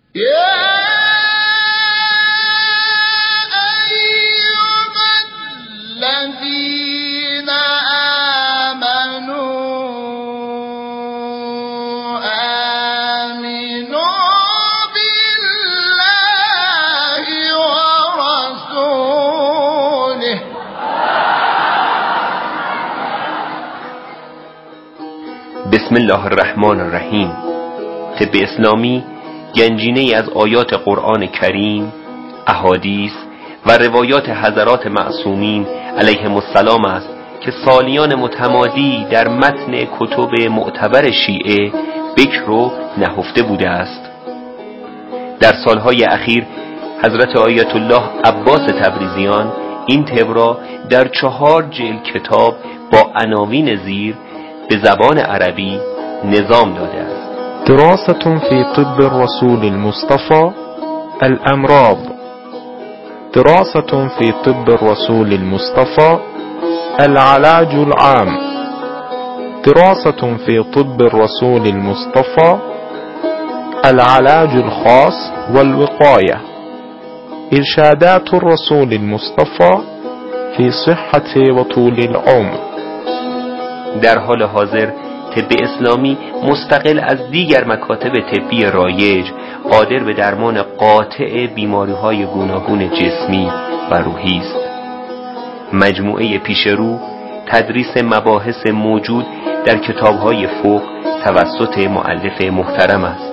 بسم الله الرحمن الرحیم. طب اسلامی گنجینه‌ای از آیات قرآن کریم، احادیث و روایات حضرات معصومین علیهم السلام است که سالیان متمادی در متن کتب معتبر شیعه بکر و نهفته بوده است. در سالهای اخیر حضرت آیت الله عباس تبریزیان این طب را در 4 جلد کتاب با عناوین زیر به زبان عربی نظام داده است. دراسة في طب الرسول المصطفى الأمراض. دراسة في طب الرسول المصطفى العلاج العام. دراسة في طب الرسول المصطفى العلاج الخاص والوقاية. إرشادات الرسول المصطفى في صحة وطول العمر. در حال حاضر طب اسلامی مستقل از دیگر مکاتب طبی رایج قادر به درمان قاطع بیماری‌های گوناگون جسمی و روحی است. مجموعه پیشرو تدریس مباحث موجود در کتاب‌های فقه توسط مؤلف محترم است.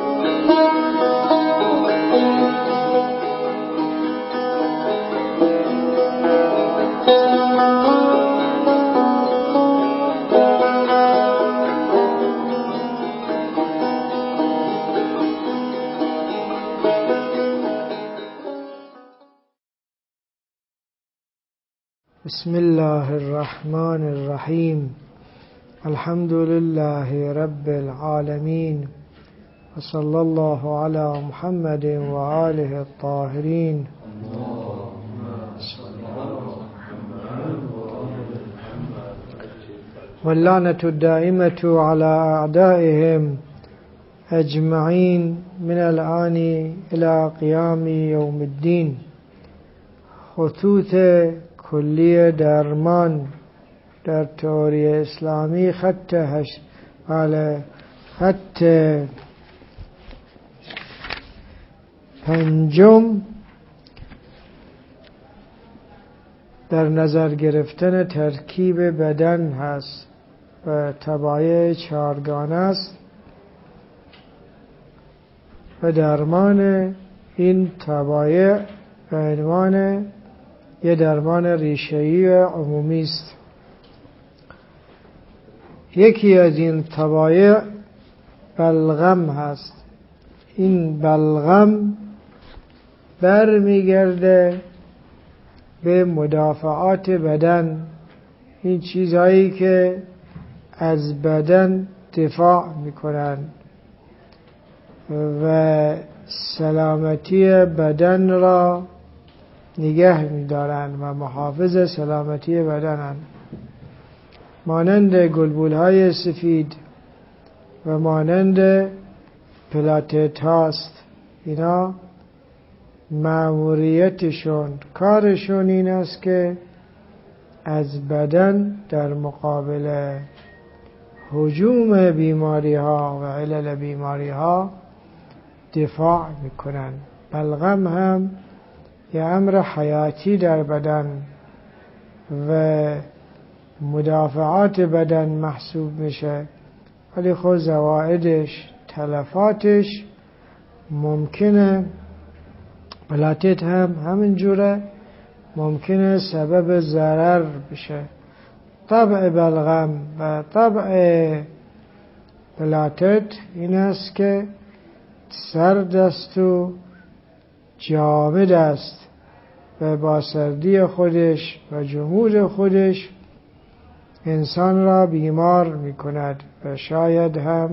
بسم الله الرحمن الرحیم. الحمد لله رب العالمین و صلی الله علی محمد و آله الطاهرین. واللعنة الدائمة على أعدائهم أجمعين من الآن إلى قيام يوم الدين. خطوط کلی درمان در تئوری اسلامی خط پنجم در نظر گرفتن ترکیب بدن هست و طبایع 4 گانه است و درمان این طبایع به عنوان یه درمان ریشه‌ای و عمومی است. یکی از این طبایع بلغم هست. این بلغم برمیگرده به مدافعات بدن، این چیزهایی که از بدن دفاع میکنن و سلامتی بدن را نگه می‌دارند و محافظ سلامتی بدنند، مانند گلبول‌های سفید و مانند پلاتت هاست. اینا مأموریتشون، کارشون این است که از بدن در مقابل هجوم بیماری ها و علل بیماری ها دفاع میکنن. بلغم هم یه امر حیاتی در بدن و مدافعات بدن محسوب میشه، ولی خود زوائدش، تلفاتش ممکنه. پلاتت هم همین جوره ممکنه سبب ضرر بشه. طبع بلغم و طبع پلاتت این است که سرد است و جامد است و با سردی خودش و جمود خودش انسان را بیمار می کند و شاید هم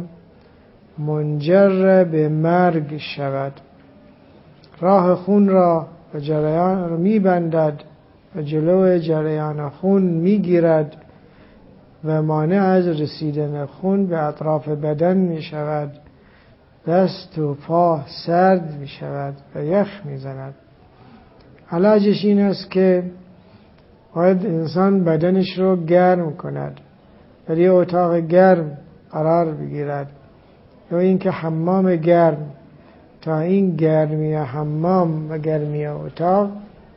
منجر به مرگ شود. راه خون را و جریان را می بندد و جلو جریان خون می گیرد و مانع از رسیدن خون به اطراف بدن می شود دست و پا سرد می شود و یخ می زند. علاجش این است که باید انسان بدنش رو گرم کند، در یه اتاق گرم قرار بگیرد، یا اینکه حمام گرم، تا این گرمی حمام و گرمی اتاق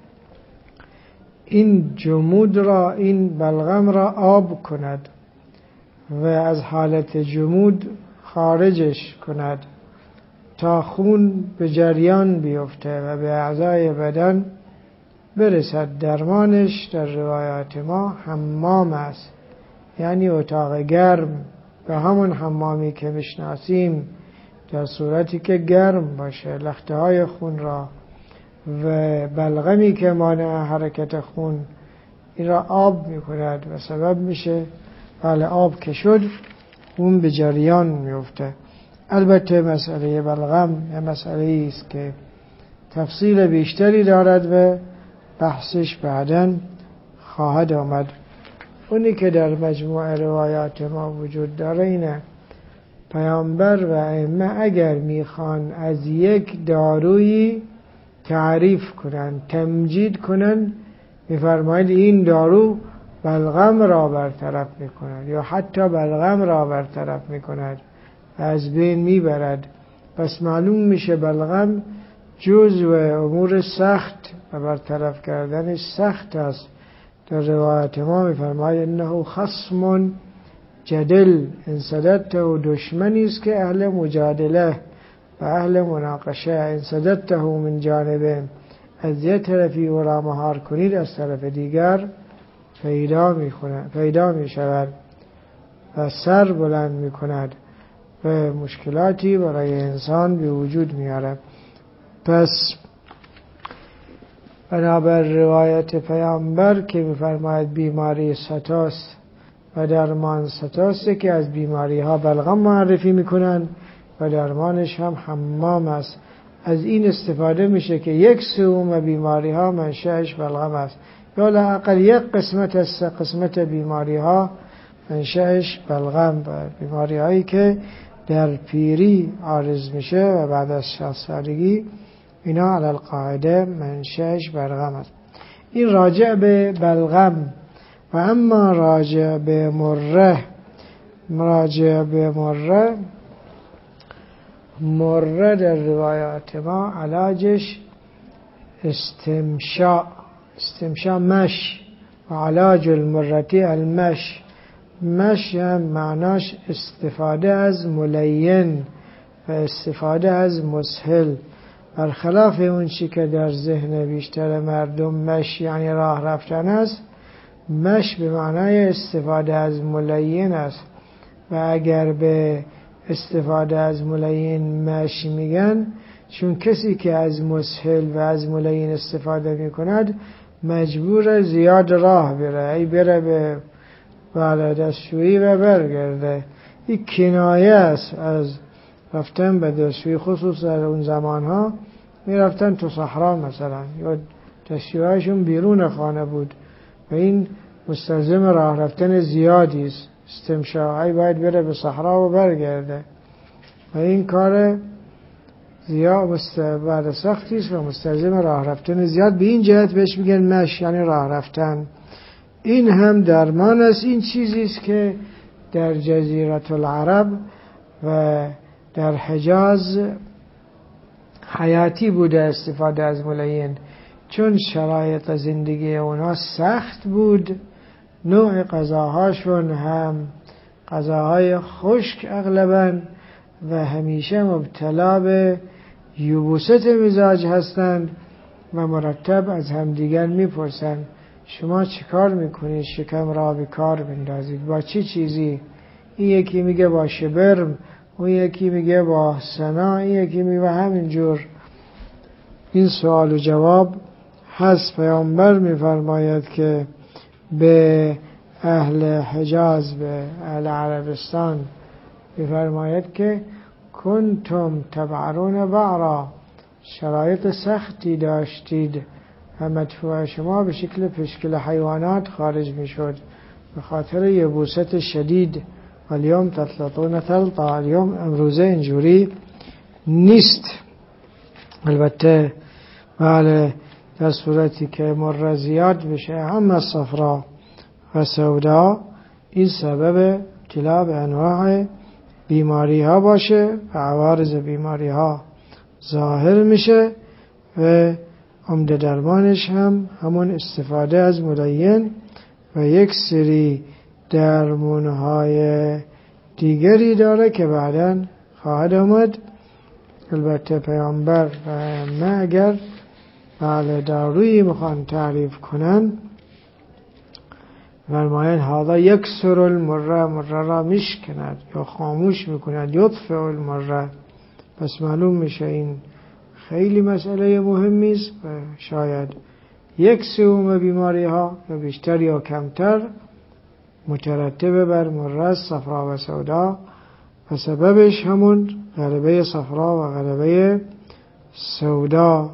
این جمود را، این بلغم را آب کند و از حالت جمود خارجش کند تا خون به جریان بیفته و به اعضای بدن برسد. درمانش در روایات ما حمام است، یعنی اتاق گرم، به همون حمامی که میشناسیم، در صورتی که گرم باشه، لخته های خون را و بلغمی که مانع حرکت خون این را آب میکند و سبب میشه بله آب که شد خون به جریان میفته. البته مسئله بلغم یه مسئله است که تفصیل بیشتری دارد و بحثش بعداً خواهد آمد. اونی که در مجموع روایات ما وجود داره اینه: پیامبر و ائمه اگر میخوان از یک دارویی تعریف کنن، تمجید کنن، میفرماید این دارو بلغم را برطرف میکند یا حتی بلغم را برطرف میکند و از بین میبرد. پس معلوم میشه بلغم جزء امور سخت و برطرف کردنش سخت است. در روایت ما میفرماید انه خصم جدل، این صددته و دشمنی است که اهل مجادله و اهل مناقشه، این صددته من جانبه، از یه طرفی او را مهار کنید از طرف دیگر پیدا می شود و سر بلند می کند و مشکلاتی برای انسان به وجود می آرد. پس بنابر روایت پیامبر که می‌فرماید بیماری ستاست و درمان ستاسته که از بیماری ها بلغم معرفی میکنن و درمانش هم حمام است. از این استفاده میشه که یک سوم بیماری ها منشأش بلغم است، یا لااقل یک قسمت از قسمت بیماری ها منشأش بلغم و بیماری هایی که در پیری عارض میشه و بعد از 60 سالگی اینا علی القاعده منشأش بلغم است. این راجع به بلغم. و اما راجع به مره در روایات ما علاجش استمشاء مش و علاج المرتی المش. مش هم معناش استفاده از ملین و استفاده از مسهل، برخلاف اون چی که در ذهن بیشتر مردم مش یعنی راه رفتن است. مش به معنای استفاده از ملین است و اگر به استفاده از ملین مش میگن، چون کسی که از مسهل و از ملین استفاده میکند مجبور زیاد راه بره، بره به دستشویی و برگرده. این کنایه است از رفتن به دستشویی، خصوصا در اون زمانها میرفتن تو صحرا مثلا، یا دستشوییشون بیرون خانه بود و این مستلزم راه رفتن زیادی است. استمشاعی باید بره به صحرا و برگرده و این کار زیاد بعد سختی است و مستلزم راه رفتن زیاد. به این جهت بهش میگن مش یعنی راه رفتن. این هم درمان است. این چیزی است که در جزیره العرب و در حجاز حیاتی بوده استفاده از ملین، چون شرایط زندگی اونا سخت بود. نوع غذاهاشون هم غذاهای خشک اغلباً و همیشه مبتلا به یبوست مزاج هستند و مرتب از همدیگر میپرسند شما چی کار میکنید شکم را به کار بندازید، با چی چیزی؟ این یکی میگه با شبرم، اون یکی میگه با سنا، این یکی میگه همینجور. این سوال و جواب هست. پیامبر میفرماید که به اهل حجاز، به اهل عربستان میفرماید که کنتم تبعرون بعرا، شرایط سختی داشتید و مدفوع شما به شکل پشکل حیوانات خارج میشد به خاطر یبوست شدید. اليوم تطلطون تلطا، اليوم امروزه اینجوری نیست. البته بله در صورتی که مر زیاد بشه هم از صفرا و سودا، این سبب ابتلا به انواع بیماری ها باشه و عوارض بیماری ها ظاهر میشه و عمده درمانش هم همون استفاده از ملین و یک سری درمانهای دیگری داره که بعداً خواهد آمد. البته پیامبر و ائمه اگر بله دارویی میخوان تعریف کنن فرمایند هذا یکسر المره، مره را میشکند یا خاموش میکند، یطفئ المره. پس معلوم میشه این خیلی مسئله مهمی است و شاید 1/3 بیماری ها یا بیشتر یا کمتر مترتب بر مره صفرا و سودا و سببش همون غلبه صفرا و غلبه سودا،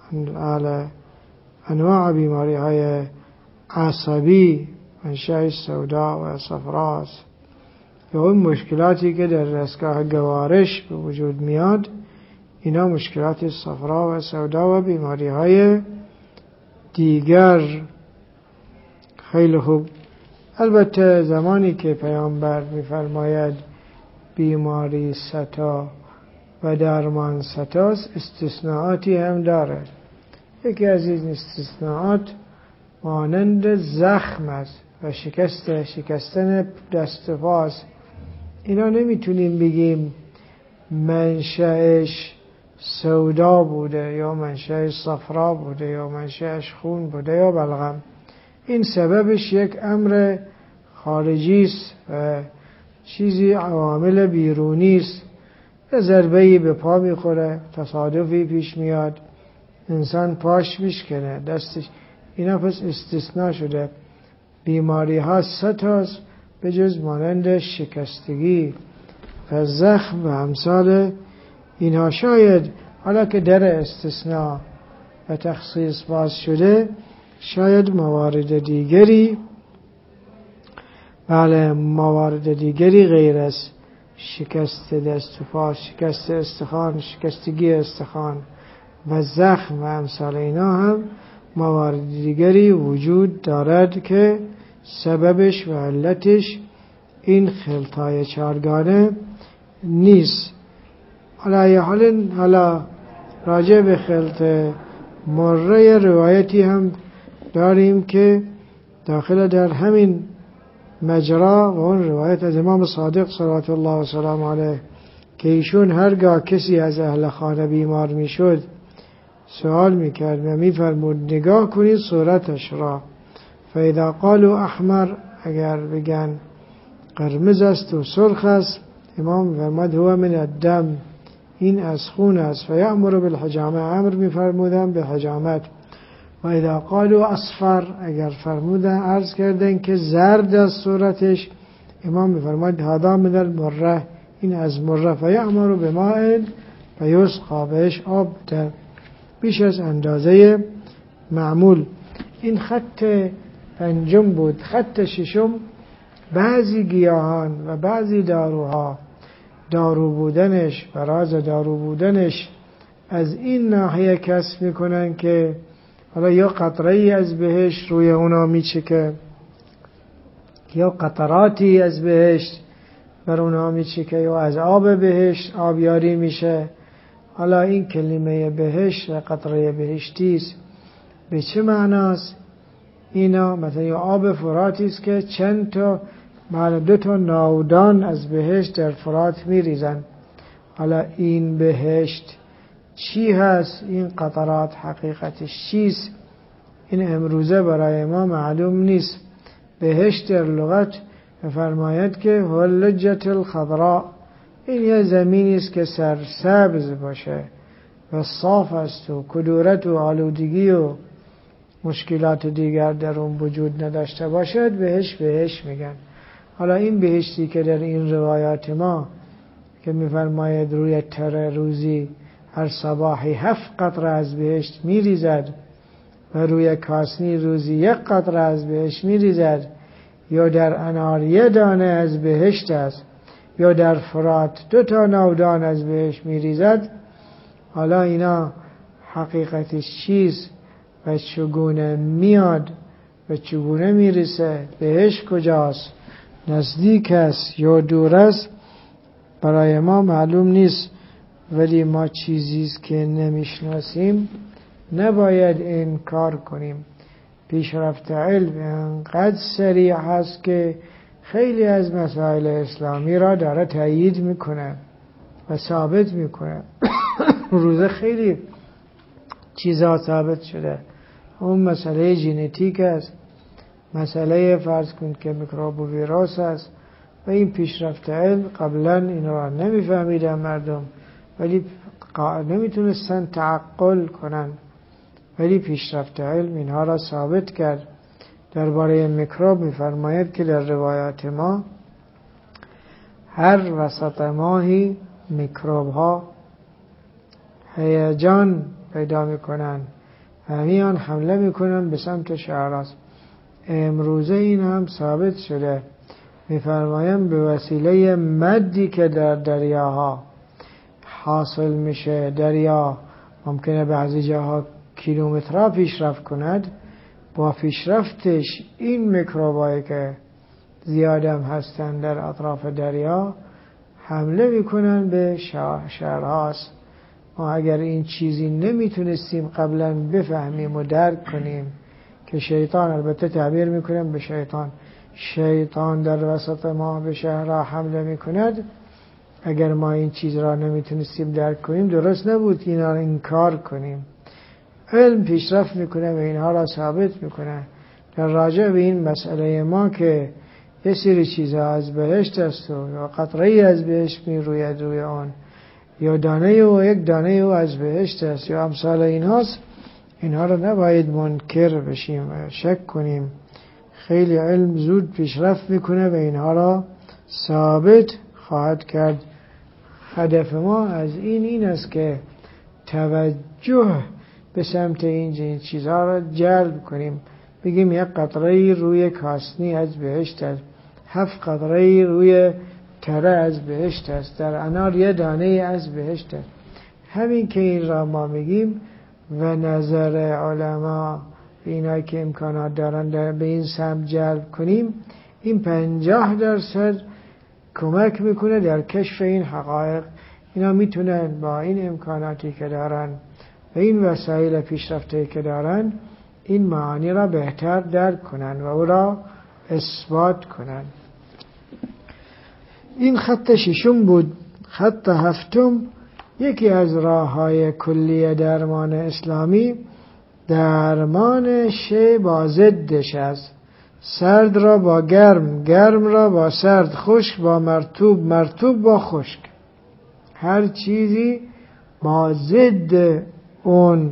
انواع بیماری های عصبی منشأ سودا و صفرا است. یا اون مشکلاتی که در دستگاه گوارش به وجود میاد، اینا مشکلات صفرا و سودا و بیماری های دیگر. خیلی خوب. البته زمانی که پیامبر میفرماید بیماری ستا و درمان ستاست، استثناءاتی هم داره. یکی از این استثناءات مانند زخم است و شکستن دست و پاست. اینا نمیتونیم بگیم منشأش سودا بوده یا منشأش صفرا بوده یا منشأش خون بوده یا بلغم. این سببش یک امر خارجی است و چیزی عوامل بیرونی است. یه ضربه‌ای به پا میخوره، تصادفی پیش میاد، انسان پاش میشکنه، دستش، اینا پس استثناء شده. بیماری ها 3 تاست به جز مانند شکستگی و زخم و امثال اینها. شاید حالا که در استثناء و تخصیص باز شده، شاید موارد دیگری غیر از شکست دست و پا، شکست استخوان، شکستگی استخوان و زخم و امثال اینا هم موارد دیگری وجود دارد که سببش و علتش این خلطای 4گانه نیست. حالا راجع به خلط مره روایتی هم داریم که داخل در همین مجرا و اون روایت از امام صادق صلوات الله و سلام علیه که ایشون هرگاه کسی از اهل خانه بیمار میشد سوال میکرد و میفرمود نگاه کنید صورتش را، فاذا قالوا احمر، اگر بگن قرمز است و سرخ است، امام میفرماد هو من الدم، این از خون است. فیأمر بالحجامه، امر میفرمودن به حجامت. و اذا قالوا اصفر، اگر فرمودن عرض کردن که زرد از صورتش، امام میفرماد هذا من المره، این از مره. فیأمر بماء فیسقى، بهش آب در بیش از اندازه معمول. این خط 5 بود. خط 6، بعضی گیاهان و بعضی داروها دارو بودنش و راز دارو بودنش از این ناحیه کسب میکنن که حالا یا قطره‌ای از بهشت روی اونا میچکه یا قطراتی از بهشت بر اونا میچکه یا از آب بهشت آبیاری میشه. حالا این کلمه بهشت و قطره بهشتی است، به چه معناست؟ اینا مثلا یا آب فراتی است که چند تا 2 تا ناودان از بهشت در فرات میریزن. حالا این بهشت چی هست؟ این قطرات حقیقتش چیست؟ این امروزه برای ما معلوم نیست. بهشت در لغت فرماید که هلجت الخضراء، این یه زمینی است که سرسبز باشه و صاف است و کدورت و آلودگی و مشکلات دیگر در اون وجود نداشته باشد، بهشت میگن. حالا این بهشتی که در این روایات ما که میفرماید روی تره روزی هر صباحی 7 قطره از بهشت میریزد و روی کاسنی روزی 1 قطره از بهشت میریزد، یا در انار 1 دانه از بهشت است، یا در فرات 2 ناودان از بهش میریزد، حالا اینا حقیقتش چیست و چگونه میاد و چگونه میرسه، بهش کجاست، نزدیک است یا دور است، برای ما معلوم نیست. ولی ما چیزیست که نمیشناسیم نباید انکار کنیم. پیشرفت علم انقدر سریع هست که خیلی از مسائل اسلامی را داره تایید میکنه و ثابت میکنه. روزه خیلی چیزا ثابت شده. اون مسئله ژنتیک است، مسئله فرض کن که میکروب و ویروس است و این پیشرفت علم قبلا این را نمیفهمیدن مردم، ولی نمیتونستن تعقل کنن، ولی پیشرفت علم اینها را ثابت کرد. درباره میکروب میفرماید که در روایات ما هر وسط ماهی میکروب ها هیجان پیدا میکنن، همیان حمله میکنن به سمت شهرست. امروزه این هم ثابت شده. میفرمایم به وسیله مدی که در دریاها حاصل میشه، دریا ممکنه بعضی جاها کیلومترها پیشرفت کند، با پیشرفتش این میکروبایی که زیادم هستن در اطراف دریا حمله میکنن به شهرهاست. ما اگر این چیزی نمیتونستیم قبلا بفهمیم و درک کنیم که شیطان، البته تعبیر میکنم به شیطان در وسط ما به شهرها حمله میکند، اگر ما این چیز را نمیتونستیم درک کنیم درست نبود اینا را انکار کنیم. علم پیشرفت میکنه و اینها را ثابت میکنه. در راجع به این مسئله ما که یه سری چیزها از بهشت است و یا قطره‌ای از بهشت میروید روی آن، یا دانه و یک دانه و از بهشت است یا امثال اینهاست، اینها را نباید منکر بشیم و شک کنیم. خیلی علم زود پیشرفت میکنه و اینها را ثابت خواهد کرد. هدف ما از این است که توجه به سمت این چیزها را جلب کنیم. بگیم یک قطره روی کاسنی از بهشت است، 7 قطره روی تره از بهشت است، در انار یه دانه از بهشت است. همین که این را ما میگیم و نظر علما اینا که امکانات دارن به این سمت جلب کنیم، این 50% کمک میکنه در کشف این حقایق. اینا میتونن با این امکاناتی که دارن و این وسایل پیشرفته که دارن این معانی را بهتر درک کنن و او را اثبات کنن. این خط 6 بود. خط 7 یکی از راه‌های کلی درمان اسلامی درمان شی با ضدش است. سرد را با گرم، گرم را با سرد، خشک با مرطوب، مرطوب با خشک. هر چیزی با ضد اون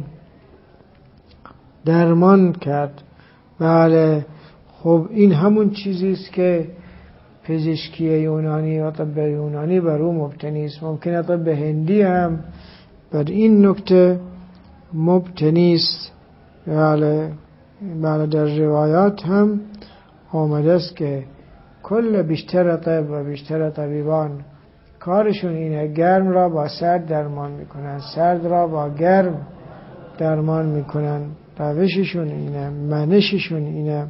درمان کرد. بله، خب این همون چیزی است که پزشکی یونانی و طب یونانی بر او مبتنی است. ممکنه طب هندی هم بر این نکته مبتنی است. بله در روایات هم آمده است که کل بیشتر طب و بیشتر طبیبان کارشون اینه، گرم را با سرد درمان میکنن، سرد را با گرم درمان میکنن. روششون اینه، منششون اینه.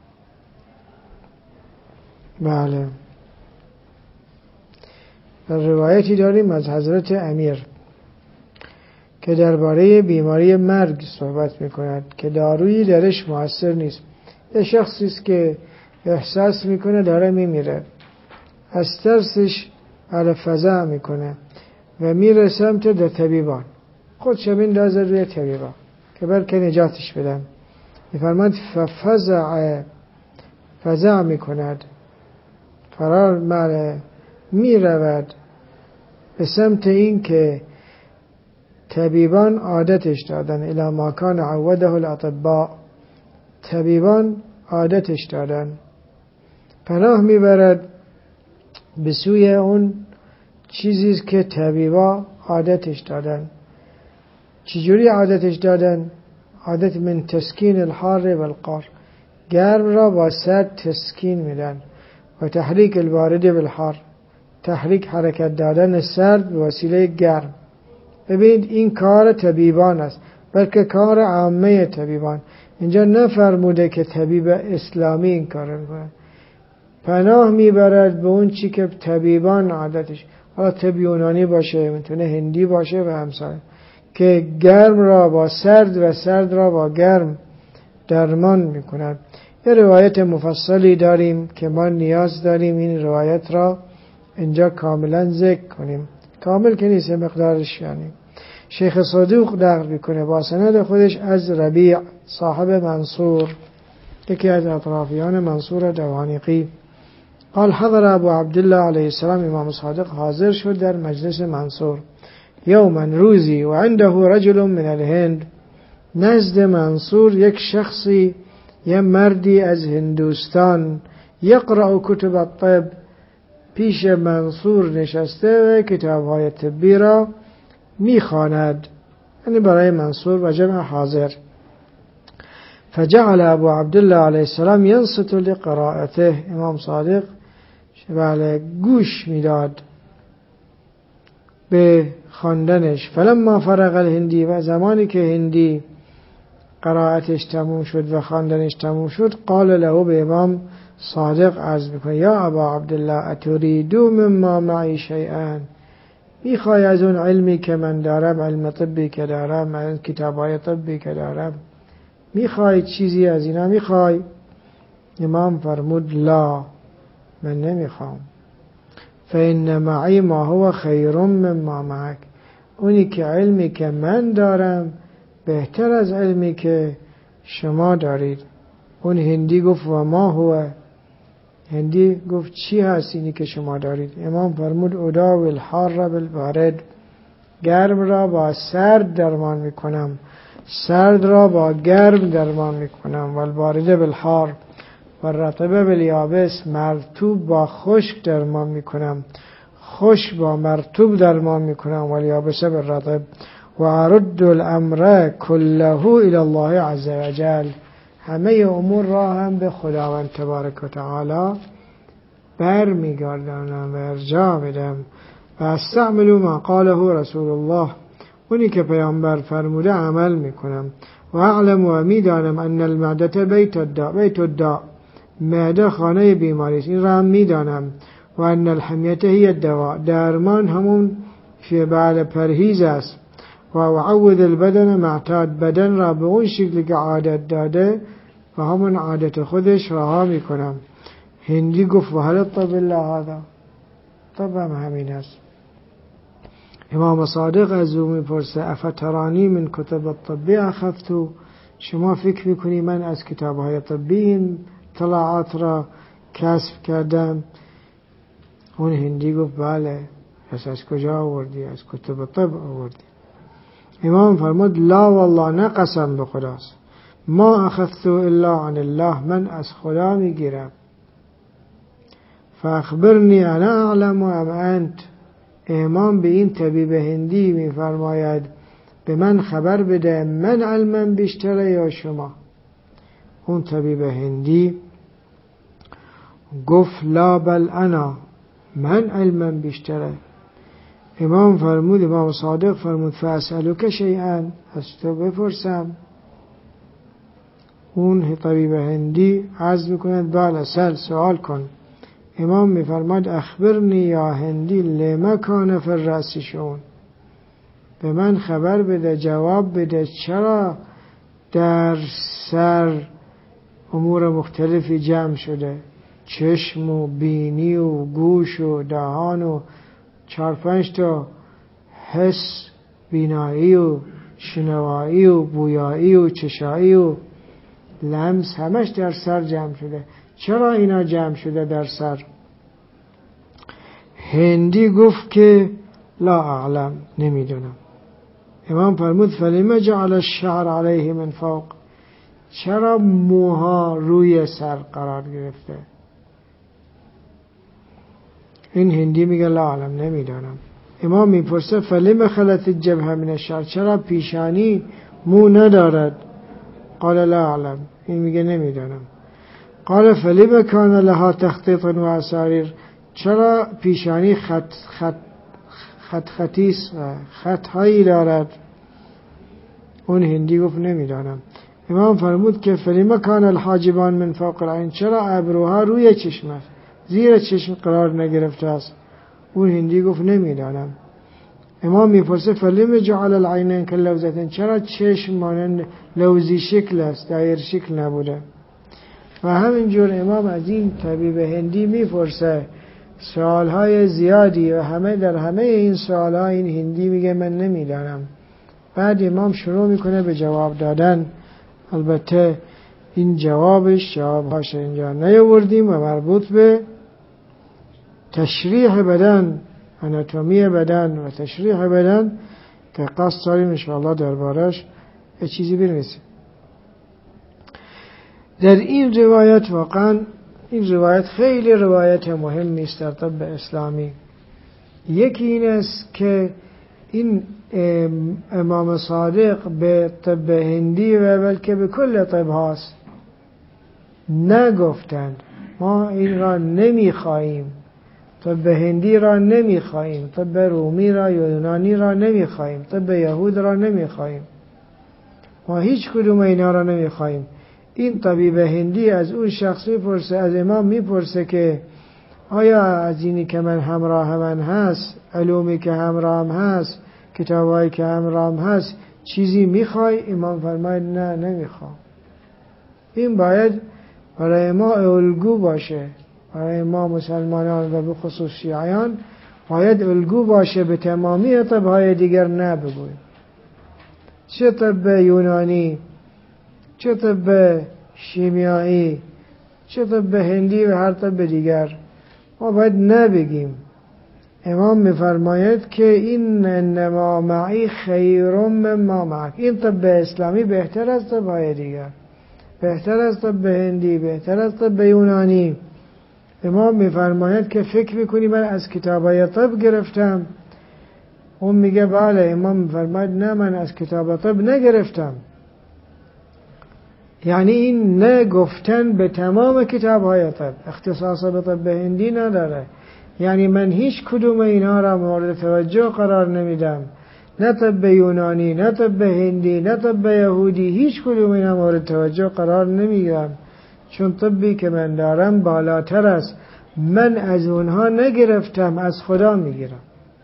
بله. در روایتی داریم از حضرت امیر که درباره بیماری مرگ صحبت میکند که دارویی درش مؤثر نیست. یه شخصی است که احساس میکنه داره میمیره، از ترسش فزع میکنه و میره سمت در طبیبان، خودش میندازه روی طبیبان که بلکه نجاتش بدن. میفرماید فزع میکند، فرار میرود به سمت این که طبیبان عادتش دادن، الی ما کان عوده الاطباء، طبیبان عادتش دادن، پناه میبرد به سوی اون چیزی که طبیبا عادتش دادن. چجوری عادتش دادن؟ عادت من تسکین الحار والقار، گرم را با سرد تسکین میدن و تحریک البارد بالحار، تحریک حرکت دادن سرد به وسیله گرم. ببینید این کار طبیبان است، بلکه کار عامه طبیبان. اینجا نفرموده که طبیب اسلامی این کار میکنه، پناه میبرد به اون چی که طبیبان عادتش، حالا طب یونانی باشه، میتونه هندی باشه و همسایه، که گرم را با سرد و سرد را با گرم درمان میکنند. یه روایت مفصلی داریم که ما نیاز داریم این روایت را اینجا کاملا ذکر کنیم. کامل که نیست، مقدارش یعنی. شیخ صدوق نقل میکنه با سند خودش از ربیع صاحب منصور، یکی از اطرافیان منصور دوانیقی، قال حضر ابو عبدالله علیه السلام، امام صادق حاضر شد در مجلس منصور یوما، روزی، و عنده رجل من الهند، نزد منصور یک شخصی، یه مردی از هندوستان، یقرأ کتب الطب، پیش منصور نشسته و کتاب‌های طبی را میخواند، یعنی برای منصور و جمع حاضر. فجعل ابو عبدالله علیه السلام ینصت لقراءته، امام صادق گوش میداد به خواندنش. فلما فرغ الهندی، و زمانی که هندی قرائتش تموم شد و خواندنش تموم شد، قال له، به امام صادق عرض میکنه، یا ابا عبدالله اتریدو مما معی شیئا، میخوای از اون علمی که من دارم، علم طبی که دارم، از کتابای طبی که دارم، میخوای چیزی از اینا میخوای؟ امام فرمود لا، من نمیخوام. فإن معی ما هو خیر مما معک، اونی که علمی که من دارم بهتر از علمی که شما دارید. اون هندی گفت و ما هو، هندی گفت چی هست اینی که شما دارید؟ امام فرمود اداوی الحار بالبارد، گرم را با سرد درمان میکنم، سرد را با گرم درمان میکنم، والبارد بالحار و رطبه بالیابس، مرطوب با خشک درمان میکنم، خشک با مرطوب درمان میکنم، والیابسه بالرطب، و ارد الامر كله الى الله عز وجل، همه امور را هم به خداوند تبارک و تعالی بر میگردانم و ارجاع میدم. و استعملوا ما قاله رسول الله، اونی که پیامبر فرموده عمل میکنم. و اعلم، و میدانم، ان المعده بیت الداء، معده خانه بیماری است، این را هم میدانم. و ان الحمیته هی الدواء، درمان همون بعد پرهیز است. و اعود البدن معتاد، بدن را به اون شکلی که عادت داده و همون عادت خودش رها میکنم. هندی گفت و هل الطب الا هذا، طب هم همین است. امام صادق از او میپرسه افترانی من کتب الطبی اخذتو، شما فکر میکنی من از کتابهای طبی این اطلاعات را کسب کردم؟ اون هندی گفت بله. پس از کجا آوردی؟ از کتب طب آوردی. امام فرمود لا والله، نه قسم به خداست، ما اخذتو الا عن الله، من از خدا میگیرم. فاخبرنی انا اعلم ام انت، امام به این طبیب هندی میفرماید به من خبر بده من علمم بیشتره یا شما؟ اون طبیب هندی گفت لا بل انا، من علمم بیشتره. امام فرمود، امام صادق فرمود فاسألوک شیئا، از تو بپرسم؟ اون طبیب هندی عرض میکند بله، سوال کن. امام میفرماد اخبرنی یا هندی لما کان فی الرأس شؤون، به من خبر بده، جواب بده چرا در سر امور مختلفی جمع شده، چشم و بینی و گوش و دهان و 4-5 تا حس، بینایی و شنوایی و بویایی و چشایی و لمس، همش در سر جمع شده، چرا اینا جمع شده در سر؟ هندی گفت که لا اعلم، نمیدونم. امام فرمود فلما جعل الشعر علیه من فوق، چرا موها روی سر قرار گرفته؟ این هندی میگه لا اعلم، نمیدونم. امام میپرسه فلما خلت الجبهه من الشعر، چرا پیشانی مو ندارد؟ قال لا اعلم، این میگه نمیدونم. قال فلما كان لها تخطيط و اساریر، چرا پیشانی خطیست و خطهایی دارد؟ اون هندی گفت نمیدانم. امام فرمود که فلما کان الحاجبان من فوق العین، چرا ابروها روی چشم است، زیر چشم قرار نگرفته است؟ اون هندی گفت نمیدانم. امام میپرسه فلما جعل العینین کاللوزتین، چرا چشم مانند لوزی شکل است، دایر شکل نبوده؟ و همینجور امام از این طبیب هندی میپرسه سوالهای زیادی و در همه این سوالها این هندی میگه من نمیدانم. بعد امام شروع میکنه به جواب دادن. البته این جوابهاش اینجا نیاوردیم و مربوط به تشریح بدن، آناتومی بدن و تشریح بدن که قصد داریم انشاءالله دربارش یه چیزی بنویسیم. در این روایت واقعا این روایت خیلی روایت مهمی است در طب اسلامی. یکی این است که این امام صادق به طب هندی و بلکه به کل طب هاست نگفتند ما این را نمیخواهیم، طب هندی را نمیخواهیم، طب رومی را یونانی را نمیخواهیم، طب یهود را نمیخواهیم، ما هیچ کدوم اینا را نمیخواهیم. این طبیب هندی از اون شخص میپرسه، از امام میپرسه که آیا از اینی که من همراه من هست، علومی که همراهم هست، کتابایی که همراهم هست چیزی میخوای؟ امام فرماید نه نمیخوام. این باید برای ما الگو باشه، برای ما مسلمانان و به خصوص شیعیان باید الگو باشه. به تمامی طبهای دیگر نبگویم، چه طب یونانی، چه طب شیمیایی، چه طب هندی و هر طب دیگر ما باید نبگیم. امام میفرماید که این انما معی خیر مما معک، این طب اسلامی بهتر از طبهای دیگر، بهتر از طب هندی، بهتر از طب یونانی. امام میفرماید که فکر میکنی من از کتابای طب گرفتم؟ اون میگه بله. امام میفرماید نه من از کتاب طب نگرفتم. یعنی این نه گفتن به تمام کتابهای طب، اختصاص به طب هندی نداره. یعنی من هیچ کدوم اینها را مورد توجه قرار نمیدم، نه طب یونانی، نه طب هندی، نه طب یهودی، هیچ کدوم اینها مورد توجه قرار نمیگیرم، چون طبی که من دارم بالاتر است. من از اونها نگرفتم، از خدا میگیرم.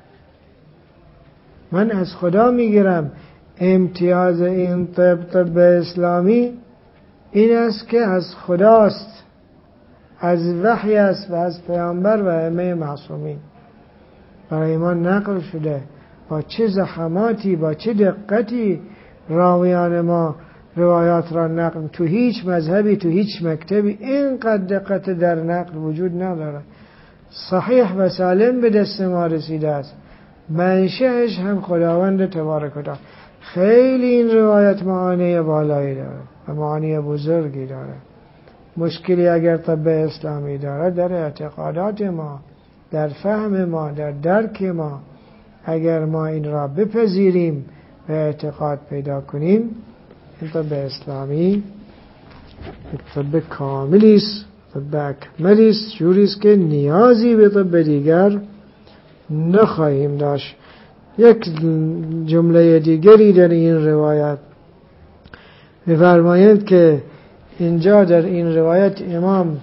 من از خدا میگیرم. امتیاز این طب اسلامی این است که از خداست، از وحی است و از پیامبر و ائمه معصومین برای ما نقل شده. با چه زحماتی، با چه دقتی راویان ما روایات را نقل. تو هیچ مذهبی، تو هیچ مکتبی اینقدر دقت در نقل وجود نداره. صحیح و سالم به دست ما رسیده است، منشأش هم خداوند تبارک و تعالی. خیلی این روایت معانی بالایی داره و معانی بزرگی داره. مشکلی اگر طب اسلامی داره در اعتقادات ما، در فهم ما، در درک ما، اگر ما این را بپذیریم و اعتقاد پیدا کنیم، این طب اسلامی طب کاملی است، طب اکملی است، جوری است که نیازی به طب دیگر نخواهیم داشت. یک جمله دیگری در این روایت می‌فرمایند که اینجا در این روایت امام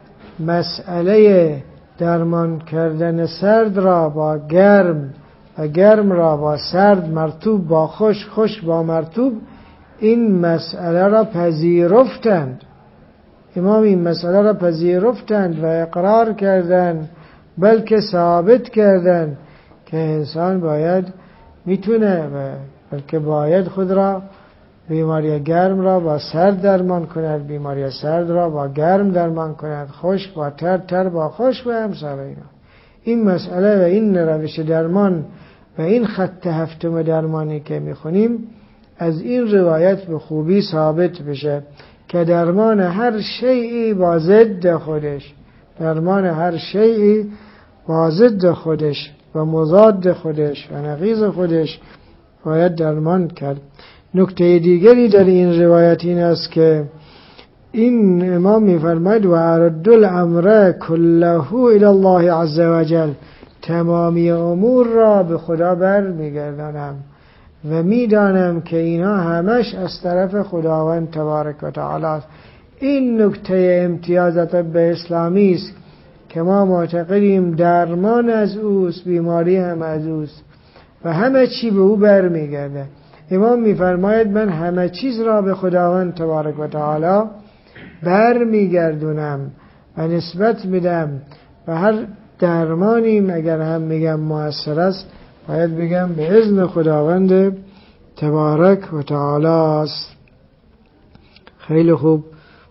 مسئله درمان کردن سرد را با گرم و گرم را با سرد، مرطوب با خشک، خشک با مرطوب، این مسئله را پذیرفتند. امام این مسئله را پذیرفتند و اقرار کردند، بلکه ثابت کردند که انسان باید میتونه و بلکه باید خود را بیماری گرم را با سرد درمان کند، بیماری سرد را با گرم درمان کند، خشک با تر، تر با خشک و امثال اینا. این مسئله و این روش درمان و این خط هفتم درمانی که میخونیم از این روایت به خوبی ثابت بشه که درمان هر شیئی با ضد خودش، درمان هر شیئی با ضد خودش و مضاد خودش و نقیض خودش باید درمان کرد. نکته دیگری در این روایت این است که این امام میفرماید و ارد الامر كله الى الله عز وجل، تمامی امور را به خدا بر میگردانم و میدانم که اینا همش از طرف خداوند تبارک و تعالی است. این نکته امتیاز طب اسلامی است که ما معتقدیم درمان از اوست، بیماری هم از اوست و همه چی به او برمیگرده. امام میفرماید من همه چیز را به خداوند تبارک و تعالی برمیگردونم و نسبت میدم و هر درمانیم اگر هم میگم مؤثر است باید بگم به اذن خداوند تبارک و تعالی است. خیلی خوب،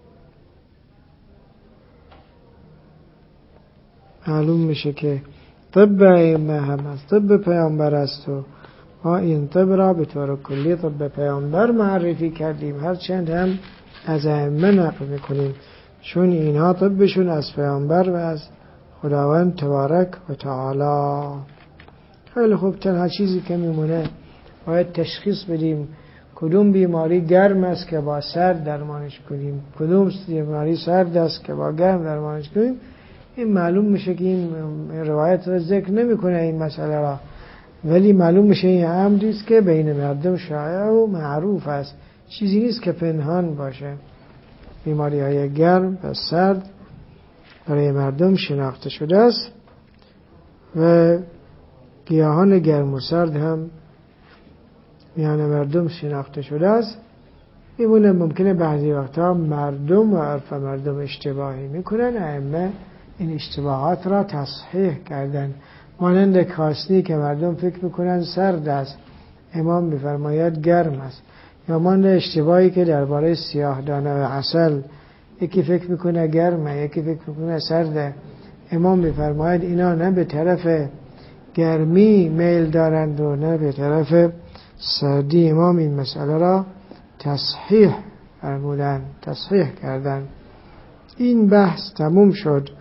معلوم میشه که طب ائمه هم است، طب پیامبر است و ما این طب را به طور کلی طب پیامبر معرفی کردیم، هرچند هم از ائمه نقل میکنیم چون اینها طبشون از پیامبر و از خداوند تبارک و تعالی. خیلی خوب، تنها چیزی که میمونه باید تشخیص بدیم کدوم بیماری گرم است که با سرد درمانش کنیم، کدوم بیماری سرد است که با گرم درمانش کنیم. این معلوم میشه که این روایت را ذکر نمیکنه این مسئله را، ولی معلوم میشه این امری است که بین مردم شایع و معروف است، چیزی نیست که پنهان باشه. بیماری های گرم و سرد برای مردم شناخته شده است و گیاهان گرم و سرد هم میان مردم شناخته شده است. میمونه ممکنه بعضی وقتا مردم و عرف مردم اشتباهی میکنن، ائمه این اشتباهات را تصحیح کردن. مانند کاسنی که مردم فکر میکنن سرد است، امام میفرماید گرم است. یا مانند اشتباهی که درباره سیاه دانه و عسل، یکی فکر میکنه گرمه یکی فکر میکنه سرده، امام میفرماید اینا نه به طرف گرمی میل دارند و نه به طرف سردی. امام این مسئله را تصحیح فرمودن، تصحیح کردن. این بحث تموم شد.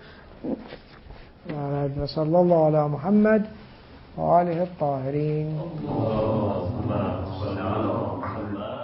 و صلی الله علی محمد و آله الطاهرین.